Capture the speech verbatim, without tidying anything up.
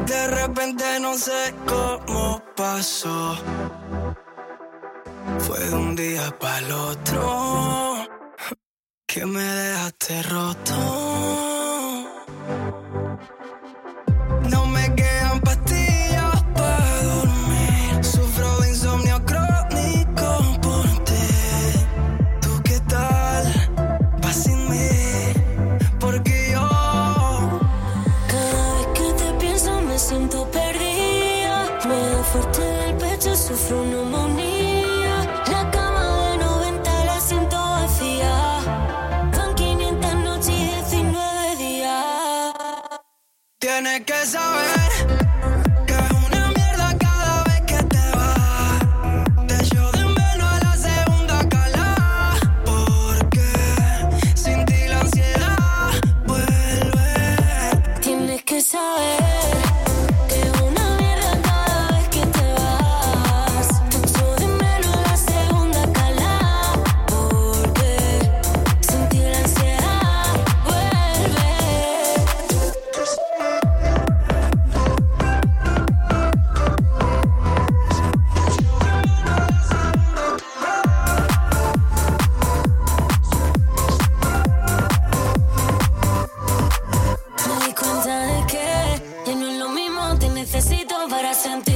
De repente no sé cómo pasó. Fue de un día para el otro que me dejaste roto. No me quedan pastillas para dormir. Sufro de insomnio crónico por ti. ¿Tú qué tal? Vas sin mí. Porque yo cada vez que te pienso me siento perdida. Me da fuerte del pecho, sufro neumonía. La cama de noventa la siento vacía. Van quinientas noches y diecinueve días. tienes que saber que es una mierda cada vez que te vas. Te echo de menos a la segunda cala. Porque sin ti la ansiedad vuelve. Tienes que saber que es una mierda cada vez que te vas. Te echo de menos la segunda cala. Porque sin ti la ansiedad vuelve. Me di cuenta de que ya no es lo mismo, te necesito para sentir.